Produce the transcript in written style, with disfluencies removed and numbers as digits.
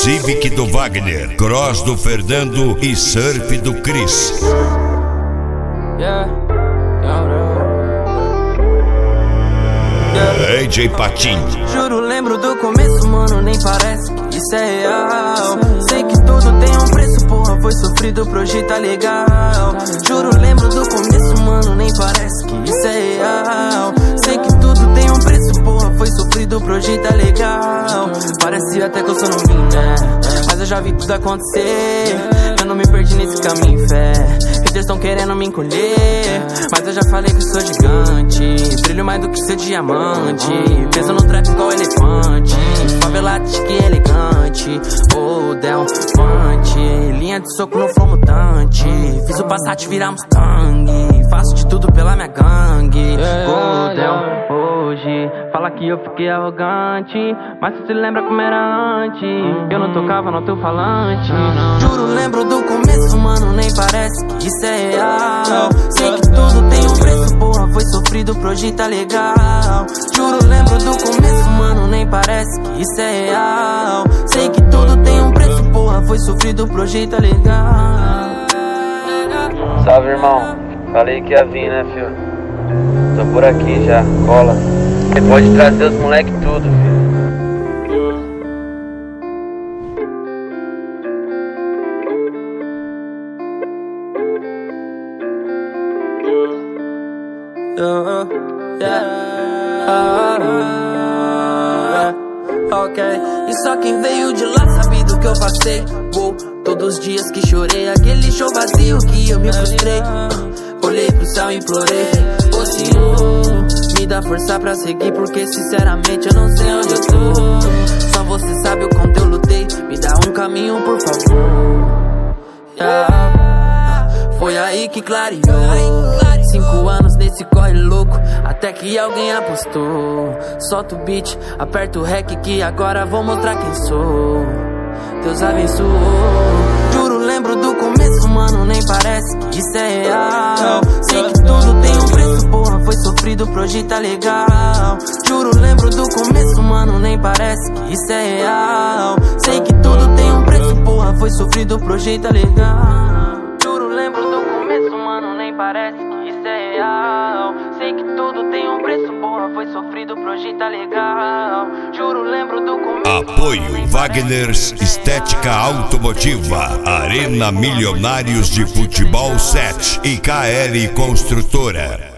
Civic do Wagner, Cross do Fernando e Surf do Chris. AJ Patinho. Juro, lembro do começo, mano, nem parece que isso é real. Sei que tudo tem um preço, porra, foi sofrido pro hoje tá legal. Juro, lembro do começo, mano, nem parece que isso é real. Sei que tudo tem um preço, porra, foi sofrido pro hoje tá legal. Parecia até que eu sou novinho, né? Mas eu já vi tudo acontecer. Eu não me perdi nesse caminho, fé. Haters tão querendo me encolher, mas eu já falei que sou gigante. Brilho mais do que seu diamante. Peso no trap igual elefante. Favelate que elegante. Oh, Del Fante. Linha de soco no flow mutante. Fiz o Passat virar Mustang. Faço de tudo pela minha gangue. Oh, Del, hoje fala que eu fiquei arrogante, mas tu se lembra como era antes. Eu não tocava no teu falante. Juro, lembro do começo, mano, nem parece que isso é real. Sei que tudo tem um preço, porra, foi sofrido pro hoje tá legal. Juro, lembro do começo, mano, nem parece que isso é real. Sei que tudo tem um preço, porra, foi sofrido pro hoje tá legal. Salve, irmão. Falei que ia vir, né, filho? Tô por aqui já, cola. Você pode trazer os moleque tudo, filho. Ok, e só quem veio de lá sabe do que eu passei. Todos os dias que chorei, aquele show vazio que eu me frustrei. Olhei pro céu e implorei, ô Senhor, me dá força pra seguir, porque sinceramente eu não sei onde eu tô. Só você sabe o quanto eu lutei, me dá um caminho por favor. Foi aí que clareou. 5 anos nesse corre louco, até que alguém apostou. Solta o beat, aperta o rec que agora vou mostrar quem sou. Deus abençoou. Juro, lembro do começo, mano, nem parece que isso é real. Sei que tudo tem um preço, porra, foi sofrido pro hoje tá legal. Juro, lembro do começo, mano, nem parece que isso é real. Sei que tudo tem um preço, porra, foi sofrido pro hoje tá legal. Juro, lembro do começo, mano, nem parece que isso é real. Sei que tudo tem um preço, porra, foi sofrido pro hoje tá legal. Juro, lembro do começo. Apoio Wagner's Estética Automotiva, Arena Milionários de Futebol 7 e KL Construtora.